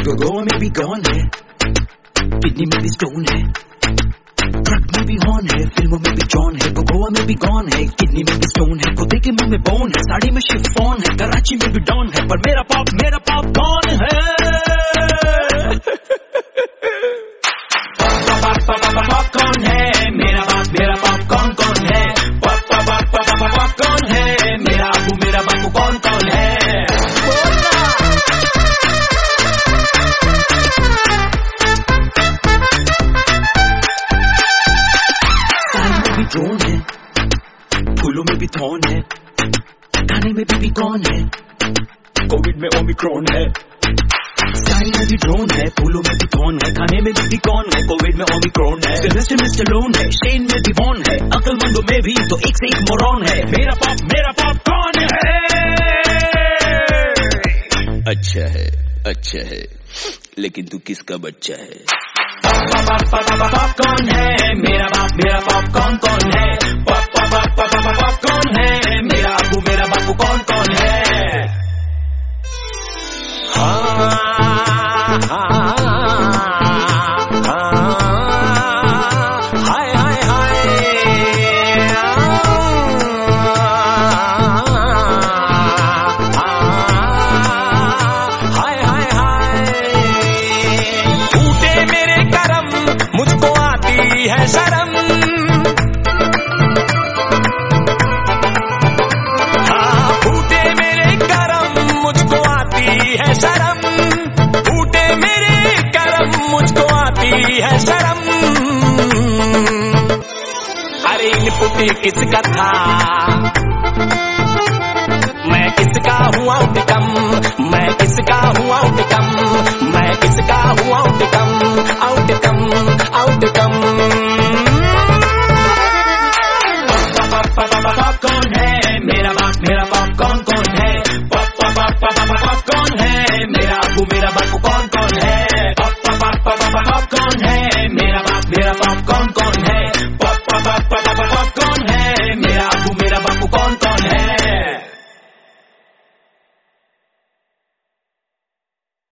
गोवा में भी गॉन है, किडनी में भी स्टोन है, ट्रक में भी हॉर्न है, फिल्मों में भी जॉन है। गोवा में भी गॉन है, किडनी में भी स्टोन है, कुत्ते के मुंह में बोन है, साड़ी में शिफॉन है, कराची में भी डॉन है, पर मेरा पॉप कौन है? पॉप कौन है? मेरा पॉप कौन है? पॉप कौन है? मेरा बापू कौन है? ड्रोन है, फूलों में भी थॉर्न है, खाने में भी कौन है, कोविड में ओमिक्रॉन है। स्टाइल में भी ड्रोन है, फूलों में भी थॉर्न है, खाने में भी कौन है, कोविड में ओमिक्रॉन है। सिलेस्टर में स्टैलोन है, शेन में भी वॉन है, अक्लमंदों में भी तो एक से एक मोरॉन है। मेरा पॉप कौन है? अच्छा है, लेकिन तू किसका बच्चा है? पॉप कौन है? मेरा पॉप कौन है? पॉप कौन है? मेरा बापू कौन है? मुझको आती है शर्म, हाँ फूटे मेरे करम, मुझको आती है शर्म, फूटे मेरे करम, मुझको आती है शर्म। अरे इनपुट किसका था, मैं किसका हुआ आउटकम, मैं किसका हुआ आउटकम, मैं किसका हुआ आउटकम।